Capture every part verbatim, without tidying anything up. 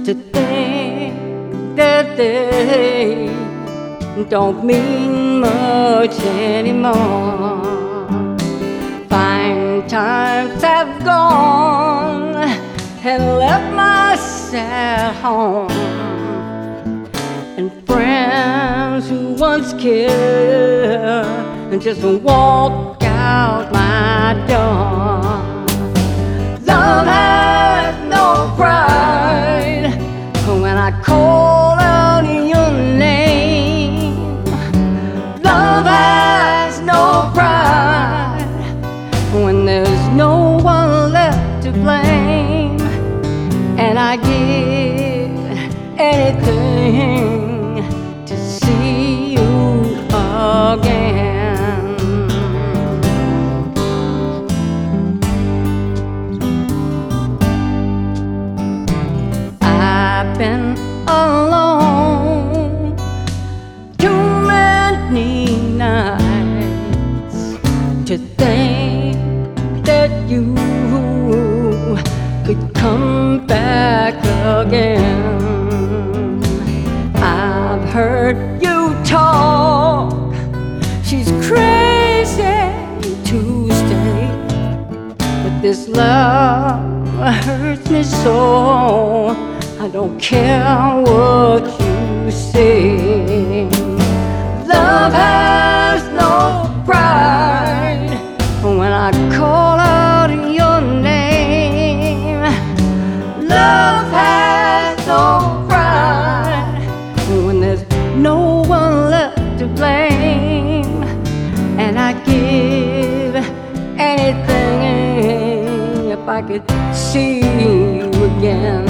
to think that they don't mean much anymore. Fine times have gone and left my sad home, and friends who once cared and just walk out my door. Love has no pride when I call out your name. Love has no pride when there's no one left to blame. And I give anything to see you again. I've been alone too many nights to think that you could come back again. I've heard you talk, she's crazy to stay, but this love hurts me so I don't care what you say. Love has no pride when I call out your name. Love has no pride when there's no one left to blame. And I'd give anything if I could see you again.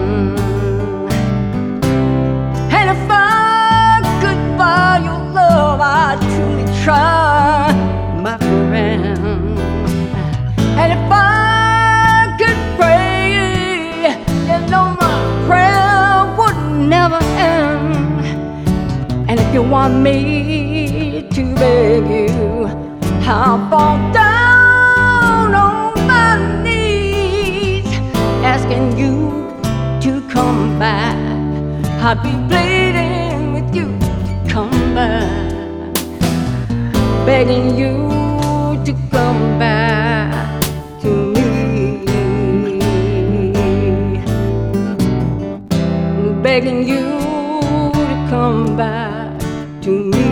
And if I could buy your love, I'd truly try, my friend. And if I could pray, you know my prayer would never end. And if you want me to beg you, I'll fall down on my knees, asking you to come back. I'd be pleading with you to come back, begging you to come back to me, begging you to come back to me.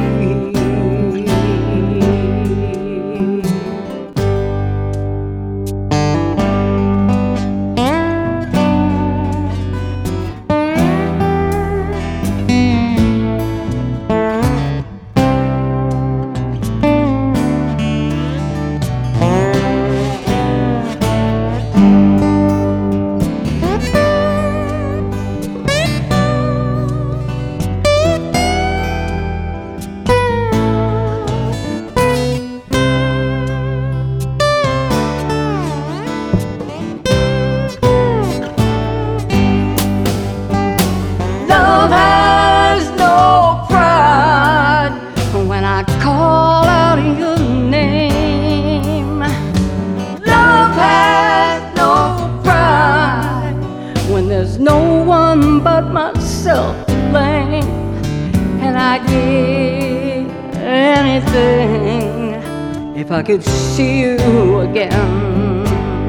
Call out your name. Love has no pride when there's no one but myself to blame. And I'd give anything if I could see you again.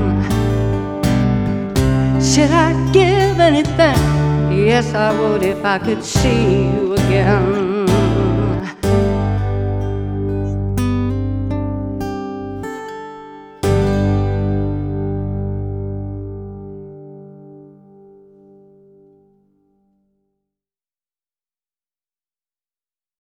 Said I'd give anything, yes I would, if I could see you again.